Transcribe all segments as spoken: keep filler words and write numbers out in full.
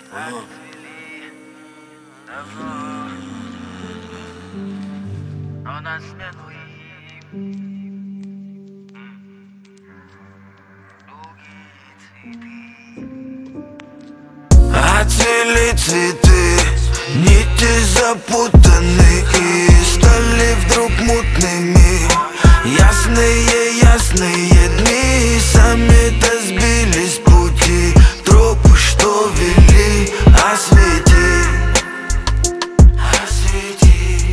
Ага. Но на смену им Отцвели цветы, нити запутаны и стали вдруг мутными. Ясные, ясные дни сами-то сбились с пути. Тропы, что вели, освети, освети.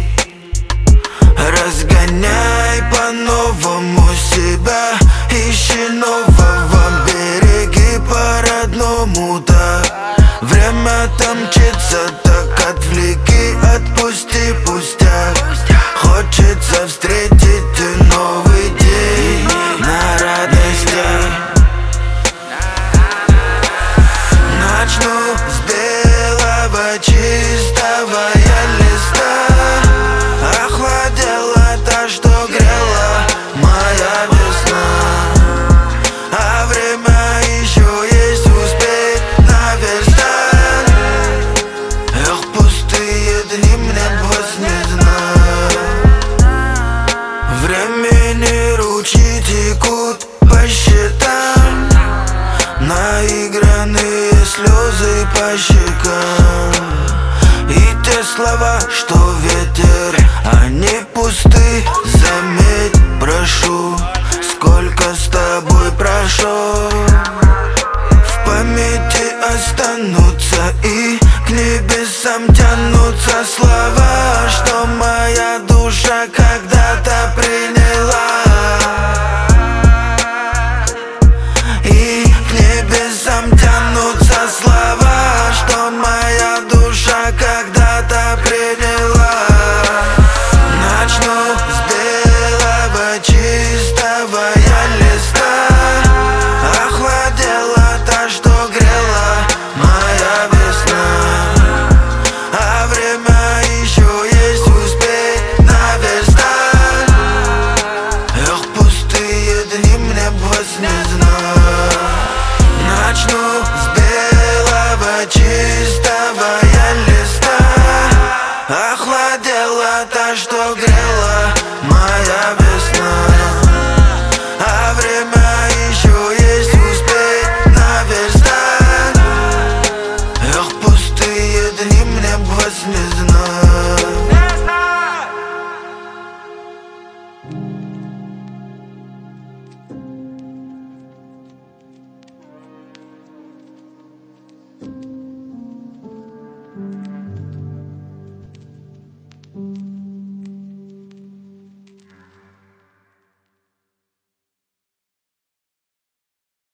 Разгоняй по-новому себя, ищи нового, береги по-родному так. Время-то мчится, так отвлеки, отпусти пустяк. Хочется встретить новый день на радостях. Начну с белого чистого я листа. Охладела та, что грела моя весна. А время еще есть, успеть наверстать. Эх, пустые дни мне бы не знать. Времени ручьи текут по счетам, наигранные слезы по щекам. И те слова, что ветер, они пусты. Заметь, прошу, сколько с тобой прошло. В памяти останутся и к небесам тянутся слова, что моя душа когда-то приняла. И к небесам тянутся слова, что моя душа когда-то приняла. Начну с белого чистого я листа. Охладела та, что грела моя весна. А время еще есть, успеть наверстать. Эх, пустые дни мне бы не знать. Начну с белого чистого я листа. Охладела та, что грела моя весна. А время еще есть, успеть наверстать. Эх, пустые дни мне бы не знать.